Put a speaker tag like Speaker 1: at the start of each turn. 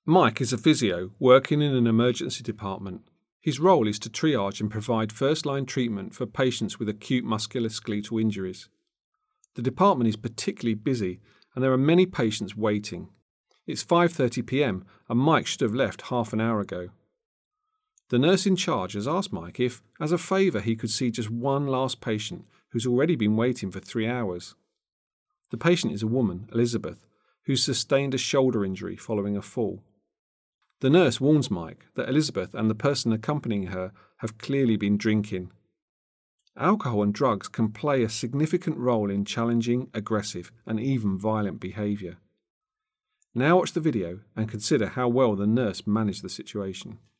Speaker 1: Mike is a physio working in an emergency department. His role is to triage and provide first-line treatment for patients with acute musculoskeletal injuries. The department is particularly busy and there are many patients waiting. It's 5:30 p.m. and Mike should have left half an hour ago. The nurse in charge has asked Mike if, as a favour, he could see just one last patient who's already been waiting for 3 hours. The patient is a woman, Elizabeth, who's sustained a shoulder injury following a fall. The nurse warns Mike that Elizabeth and the person accompanying her have clearly been drinking. Alcohol and drugs can play a significant role in challenging, aggressive, and even violent behaviour. Now watch the video and consider how well the nurse managed the situation.